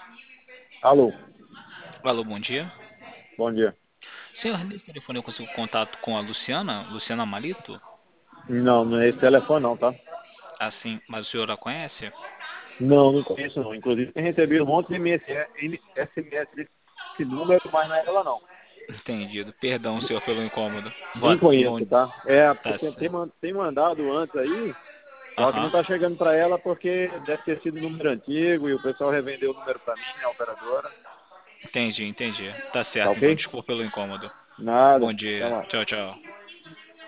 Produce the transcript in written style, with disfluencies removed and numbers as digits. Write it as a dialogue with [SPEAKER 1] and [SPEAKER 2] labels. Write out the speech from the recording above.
[SPEAKER 1] Alô,
[SPEAKER 2] Alô, bom dia.
[SPEAKER 1] bom dia.
[SPEAKER 2] Senhor, nesse telefone eu consigo contato com a Luciana Malito?
[SPEAKER 1] Não, não é esse telefone não, tá?
[SPEAKER 2] Assim, mas o senhor a conhece?
[SPEAKER 1] Não, não conheço não. Inclusive tem recebido um monte de SMS desse número, mas não é ela não.
[SPEAKER 2] Entendido. Perdão, senhor, pelo incômodo.
[SPEAKER 1] Nem conheço,
[SPEAKER 2] Bom,
[SPEAKER 1] tá? É, porque
[SPEAKER 2] tá certo.
[SPEAKER 1] tem mandado antes aí, só que não
[SPEAKER 2] Aham,
[SPEAKER 1] tá chegando para ela porque deve ter sido número antigo e o pessoal revendeu o número para mim, a operadora.
[SPEAKER 2] entendi. Tá
[SPEAKER 1] Tá
[SPEAKER 2] certo,
[SPEAKER 1] ok?
[SPEAKER 2] então desculpa pelo incômodo.
[SPEAKER 1] Nada.
[SPEAKER 2] Bom
[SPEAKER 1] Até
[SPEAKER 2] dia.
[SPEAKER 1] mais.
[SPEAKER 2] Tchau, tchau.